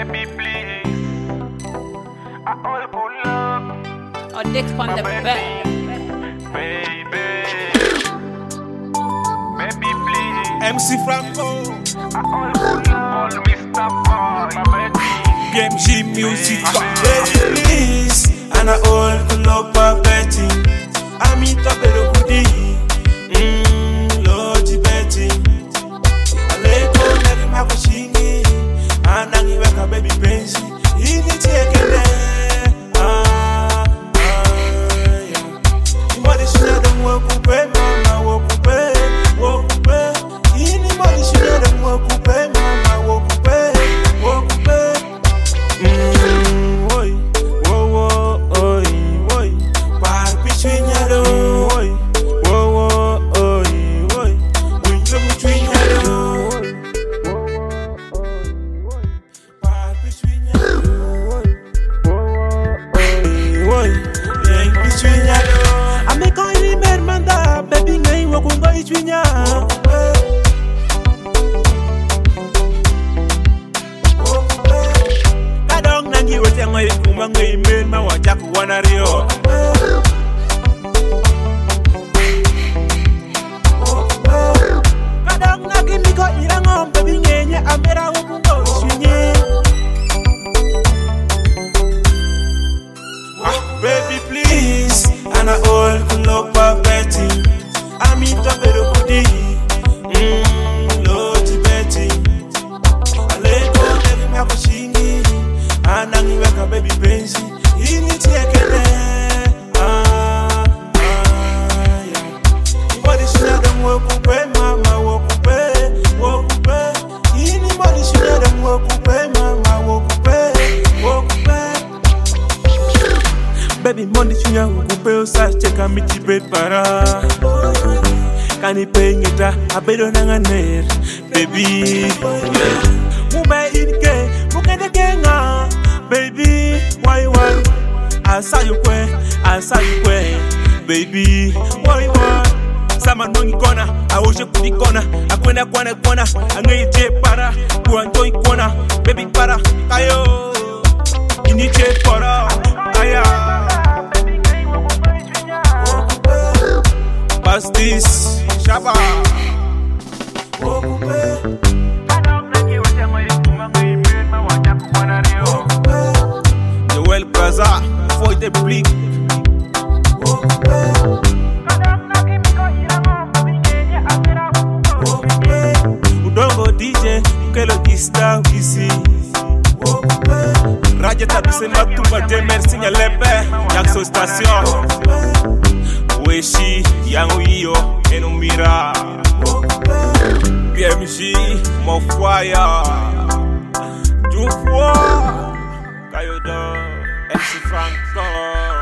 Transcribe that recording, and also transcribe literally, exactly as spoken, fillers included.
Baby, please. I all pull up. Or Dick on the back. Baby. Baby, please. M C Franco. I all pull up. All Mister Boy. B M G Music. Baby, please. And I all pull up a betting. I'm in top of the goodie. Mmm, Lord, betting. I let go, let him have a shingy. And I'm like a baby pensi. He needs to take it. Ah, ah, yeah. Anybody should let them work up, mama, work up, work up. Anybody should let them work up, mama, work up, work up. Mmm, oi, whoa, whoa, oi, oi. Par between yellow, oi, whoa, whoa, oi, oi. We come between yellow, par between yellow, oi, whoa, oi, oi, between yellow. I make all the men man that baby ngay wo kungo ichwinya. Kadong nangi wote ngay kuma ngay men ma wajak wana rio. Kadong nangi miko irangom baby ngay amera wo kungo ichwinya. Baby please, and I all pull up a betting. I'm in top of the goodie. Mmm, Lord betting. I let go, let him have a shingy. And I'm like a baby pensi. He needs to take it. Ah, ah, yeah. Anybody should let them work up, mama, work up, work up. Anybody should let them work up, mama, work up, work up. Baby, money chunya ukupeo sa cheka miti bed para. Kani pengita abedo nanganer, baby. Mube inke, mukende kenga, baby. Why why? Asa yukwe, asa yukwe, baby. Why why? Sama nongi kona, aoshe kuni kona, akwenda kwana kwana, angeje para, kuanto ikona, baby para, kayo, iniche para, aya. Pass this, Shabba. Joel Braza, for the blick. Udongo D J, Kelo Dista, Wisi. Raja tabise matumba de merci nyalepe, yakso station. Weshi, yangu iyo, enumira. B M G, Mofwaya. Jufwa, Kayodo, M C Franco.